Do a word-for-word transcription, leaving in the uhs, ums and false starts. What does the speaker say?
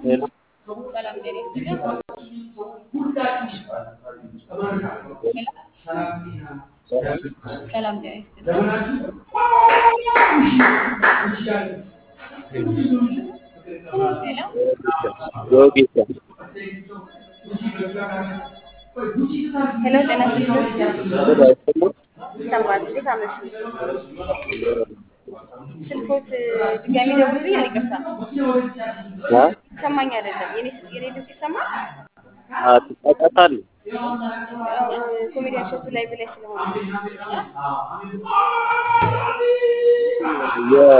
ሰላም ጤና ይስጥልኝ። ሄሎ ሰላም ጤና ይስጥልኝ። ሄሎ ዮጊት ሄሎ ጤና ይስጥልኝ። ይሰማል? እንዴት አመሹ? ስልኮት ድጋሚ ደውሉልኝ። ይቅርታ ይሰማኝ አይደለም። የኔ የኔ ድምፅ ይሰማል? አትጣጣታል ኮሜዲያን ሸቱ ላይ ብላይ ስለሆነ